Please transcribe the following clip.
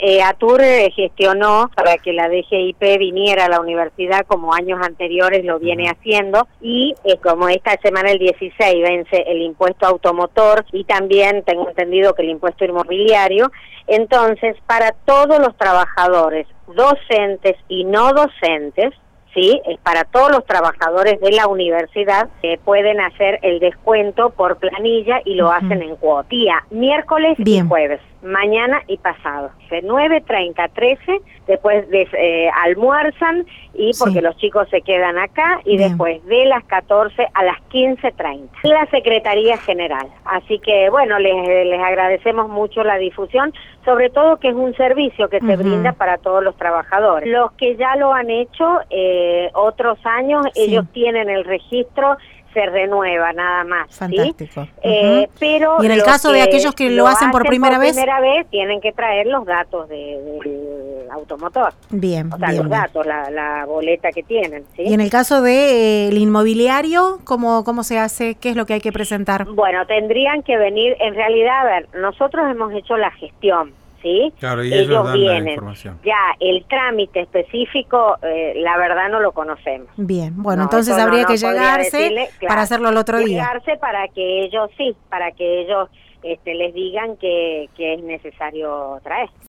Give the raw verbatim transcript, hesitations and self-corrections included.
eh, ATUR eh, gestionó para que la D G I P viniera a la universidad como años anteriores lo viene haciendo, y eh, como esta semana el dieciséis vence el impuesto automotor y también tengo entendido que el impuesto inmobiliario, entonces para todos los trabajadores, docentes y no docentes, sí, es para todos los trabajadores de la universidad que pueden hacer el descuento por planilla y lo uh-huh. hacen en cuota. Día miércoles Bien. y jueves, mañana y pasado. De nueve treinta a trece, después de, eh, almuerzan y porque sí. los chicos se quedan acá y Bien. después de las catorce a las quince treinta. La Secretaría General. Así que bueno, les, les agradecemos mucho la difusión, sobre todo que es un servicio que uh-huh. se brinda para todos los trabajadores. Los que ya lo han hecho, eh, otros años, sí. ellos tienen el registro, se renueva nada más. Fantástico. ¿Sí? Uh-huh. eh, pero y en el caso de aquellos que lo, lo hacen por primera por vez, primera vez tienen que traer los datos del de automotor. Bien, o sea, bien, los bien. datos, la, la boleta que tienen. ¿Sí? Y en el caso de eh, el inmobiliario, ¿cómo, ¿cómo se hace? ¿Qué es lo que hay que presentar? Bueno, tendrían que venir, en realidad, a ver, nosotros hemos hecho la gestión. ¿Sí? Claro, y ellos, ellos dan vienen. la información. Ya, el trámite específico, eh, la verdad no lo conocemos. Bien, bueno, no, entonces habría no, no que llegarse decirle, claro, para hacerlo el otro día. Llegarse para que ellos, sí, para que ellos este, les digan que, que es necesario traer.